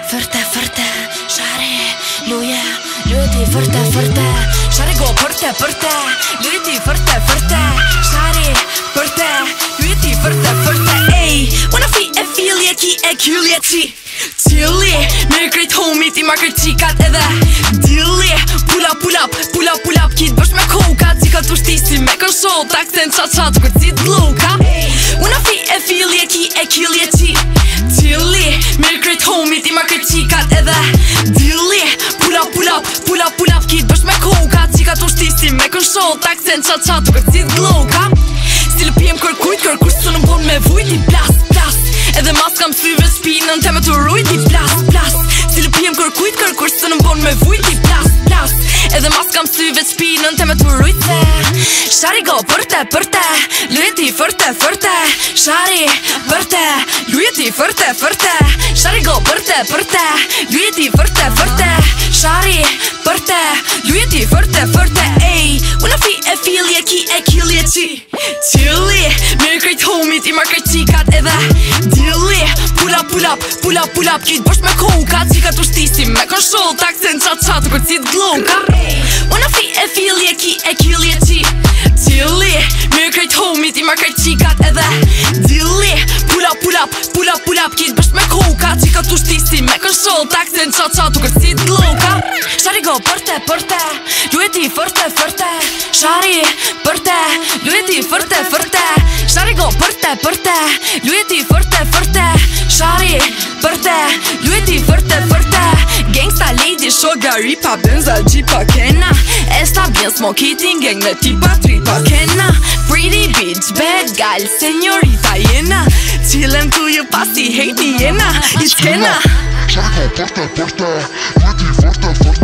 forte, shari, luje forte, shari go forte, luti forte, shari, forte, luti forte, ey, wanna feel ki kuleti, tilly, me great homie, ti marker tikat edhe, dilly, pull up, kid bësh me koka, tika tu shtisi me konsol, takten qa, të kërcit loka, wanna feel ki kuleti, tilly, me great homie, ti marker tikat edhe, dilly, pull up, kid bësh me koka, tika tu shtisi me konsol, takten qa, të kërcit loka, stile pijem kërkush së në bon me vujt i plas, edhe mas kam syve shpinën te me të rujt i plas, stile pijem kërkush së në bon me vujt i plas, edhe mas kam syve shpinën te me të rujt se, shari go forte, lujeti forte, shari forte, lujeti forte, shari go forte, lujeti forte, shari forte, lujeti forte, ey, wanna feel ki kuleti, tilly, me great homie, ti marker tikat edhe, dilly, pull up, kid bësh me koka, tika tu shtisi me konsol, taksen qa, të kërcit gloka, wanna feel ki kuleti, tilly, me great homie, ti marker tikat edhe, dilly, pull up, kid bësh me koka, tika tu shtisi me konsol, taksen qa, të kërcit gloka, shari go forte, lueti forte, shari forte, lueti forte, shari go forte, lueti forte, shari forte, lueti forte, gangsta lady, shoga, ripa, benza, jipa, kena, esta bien smoking, gang me tipa, tripa, kena, pretty bitch, bad gal, señorita, jena, chillem tuyo pasi, hate jena, iskena, shari go forte, lueti forte,